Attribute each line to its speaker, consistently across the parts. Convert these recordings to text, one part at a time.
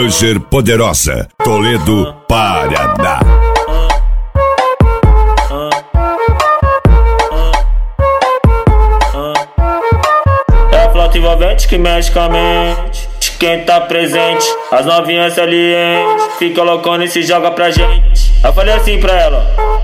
Speaker 1: Ranger Poderosa, Toledo, Paraná.
Speaker 2: É a flauta envolvente que mexe com a mente de quem tá presente. As novinhas salientes fica loucona e se joga pra gente. Eu falei assim pra ela.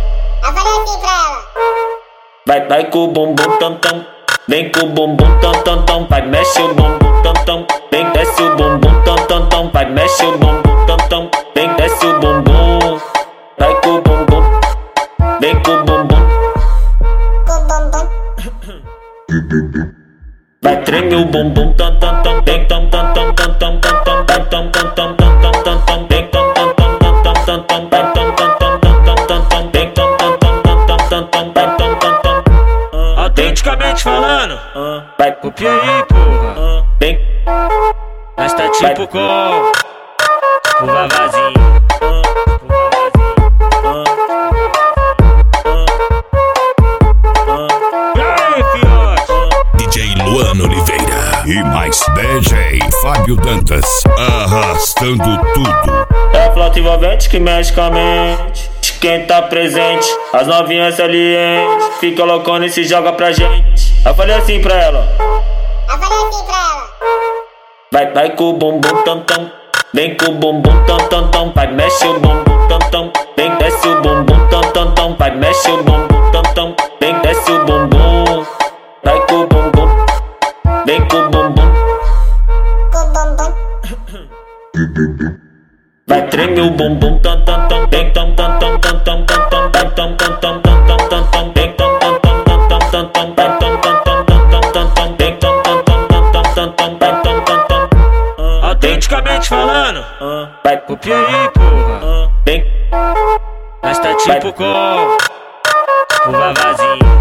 Speaker 2: Vai com o bumbum tam tam. Vem com o bumbum tam tam tam. Vai mexe o bumbum tam tam. Vem desce o bumbum tam tam tam. Vai mexe o bumbum tam tam. Vem desce o bumbum. Vai com o bumbum. Vem com o bumbum. Vai treme o bumbum tam tam tam. Vem tam tam tam tam tam tam tam. Vai tam tam tam tam tam tam tam. Vem tam tam tam tam tam tam tam. Vai tam tam tam tam tam tam tam. Vem tam tam tam tam tam tam tam. Vai tam tam tam.
Speaker 3: Autenticamente falando,
Speaker 2: Vai
Speaker 3: copia aí, porra.
Speaker 2: Vem.
Speaker 3: Nós tá tipo com o vavazinho. E aí, fiote?
Speaker 1: DJ Luan Oliveira e mais DJ Fábio Dantas, arrastando tudo.
Speaker 2: É a flauta envolvente que mexe com a mente de quem tá presente. As novinhas salientes fica loucona e se joga pra gente. Eu falei assim pra ela. Vai com o bumbum tam tam. Vem com o bumbum tam tam tam. Vai mexe o bumbum tam tam. Vem desce o bumbum tam tam tam. Vai mexe o bumbum tam tam. Vem desce o bumbum. Vai com o bumbum. Vem com o bumbum. Vai treme o bumbum tam tam tam. Vem tam tam tam tam tam tam tam. Vai tam tam tam tam tam tam tam. Vem tam tam tam tam tam tam tam. Vai tam tam tam tam tam tam tam. Vem tam tam tam tam tam tam tam. Vai tam tam tam.
Speaker 3: Autenticamente falando,
Speaker 2: Vai
Speaker 3: copia aí, porra.
Speaker 2: Vem.
Speaker 3: Nós tá tipo com o vavazinho.